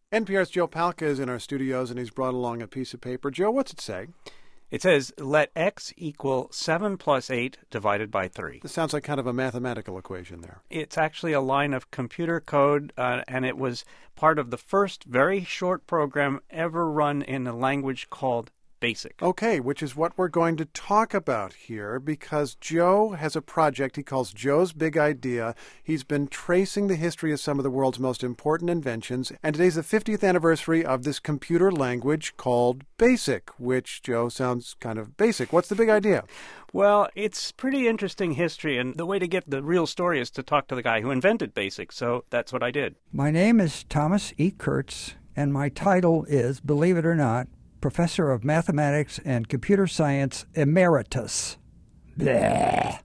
NPR's Joe Palca is in our studios, and he's brought along a piece of paper. Joe, what's it say? It says, let x equal 7 plus 8 divided by 3. This sounds like kind of a mathematical equation there. It's actually a line of computer code, and it was part of the first very short program ever run in a language called BASIC. Okay, which is what we're going to talk about here, because Joe has a project he calls Joe's Big Idea. He's been tracing the history of some of the world's most important inventions, and today's the 50th anniversary of this computer language called BASIC, which, Joe, sounds kind of basic. What's the big idea? Well, it's pretty interesting history, and the way to get the real story is to talk to the guy who invented BASIC, so that's what I did. My name is Thomas E. Kurtz, and my title is, believe it or not, Professor of Mathematics and Computer Science Emeritus. Bleh.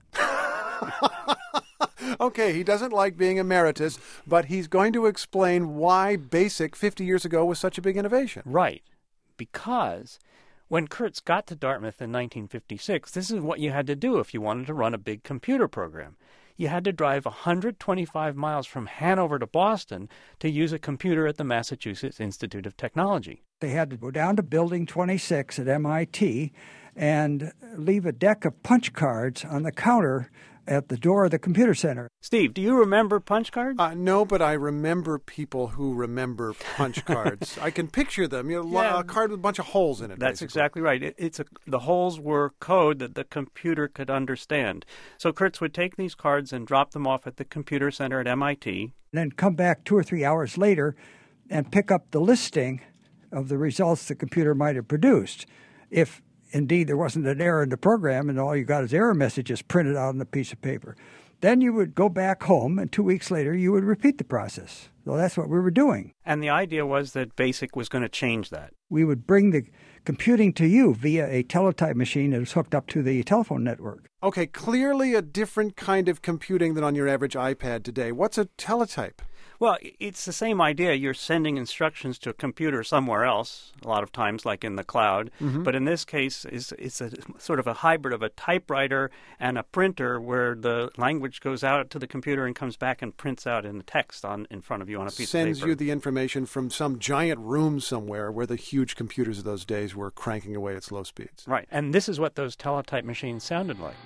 Okay, he doesn't like being emeritus, but he's going to explain why BASIC 50 years ago was such a big innovation. Right, because when Kurtz got to Dartmouth in 1956, this is what you had to do if you wanted to run a big computer program. You had to drive 125 miles from Hanover to Boston to use a computer at the Massachusetts Institute of Technology. They had to go down to Building 26 at MIT and leave a deck of punch cards on the counter at the door of the computer center. Steve, do you remember punch cards? No, but I remember people who remember punch cards. I can picture them. A card with a bunch of holes in it. That's basically. Exactly right. The holes were code that the computer could understand. So Kurtz would take these cards and drop them off at the computer center at MIT. Then come back 2 or 3 hours later and pick up the listing of the results the computer might have produced. If indeed there wasn't an error in the program and all you got is error messages printed out on a piece of paper. Then you would go back home, and 2 weeks later you would repeat the process. So that's what we were doing. And the idea was that BASIC was going to change that. We would bring the computing to you via a teletype machine that was hooked up to the telephone network. Okay, clearly a different kind of computing than on your average iPad today. What's a teletype? Well, it's the same idea. You're sending instructions to a computer somewhere else, a lot of times, like in the cloud. Mm-hmm. But in this case, it's a sort of a hybrid of a typewriter and a printer where the language goes out to the computer and comes back and prints out in the text in front of you on a piece of paper. Sends you the information from some giant room somewhere where the huge computers of those days were cranking away at slow speeds. Right. And this is what those teletype machines sounded like.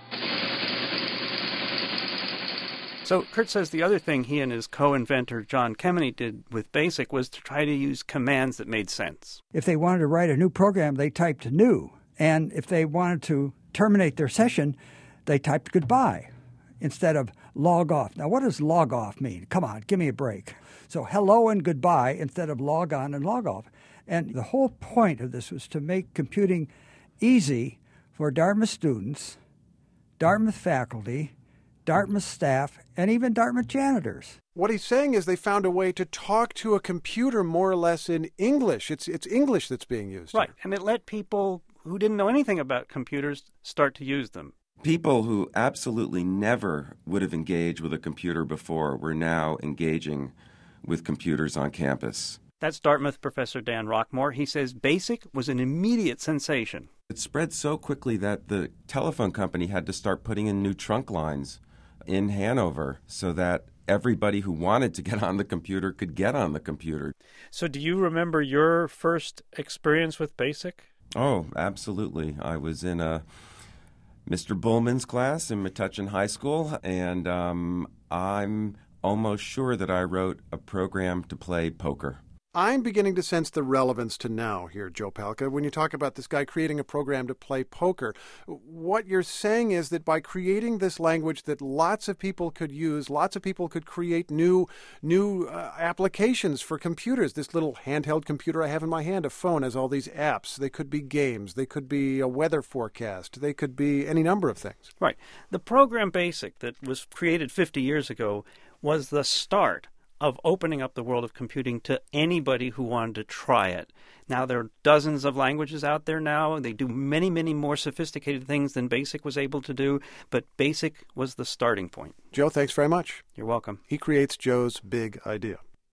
So Kurtz says the other thing he and his co-inventor John Kemeny did with BASIC was to try to use commands that made sense. If they wanted to write a new program, they typed new. And if they wanted to terminate their session, they typed goodbye instead of log off. Now, what does log off mean? Come on, give me a break. So hello and goodbye instead of log on and log off. And the whole point of this was to make computing easy for Dartmouth students, Dartmouth faculty, Dartmouth staff, and even Dartmouth janitors. What he's saying is they found a way to talk to a computer more or less in English. It's English that's being used. Right, here. and it let people who didn't know anything about computers start to use them. People who absolutely never would have engaged with a computer before were now engaging with computers on campus. That's Dartmouth Professor Dan Rockmore. He says BASIC was an immediate sensation. It spread so quickly that the telephone company had to start putting in new trunk lines in Hanover so that everybody who wanted to get on the computer could get on the computer. So do you remember your first experience with BASIC? Oh, absolutely. I was in Mr. Bullman's class in Metuchen High School, and I'm almost sure that I wrote a program to play poker. I'm beginning to sense the relevance to now here, Joe Palca. When you talk about this guy creating a program to play poker, what you're saying is that by creating this language that lots of people could use, lots of people could create new applications for computers. This little handheld computer I have in my hand, a phone, has all these apps. They could be games. They could be a weather forecast. They could be any number of things. Right. The program BASIC that was created 50 years ago was the start of opening up the world of computing to anybody who wanted to try it. Now, there are dozens of languages out there now, and they do many, many more sophisticated things than BASIC was able to do, but BASIC was the starting point. Joe, thanks very much. You're welcome. He creates Joe's Big Idea.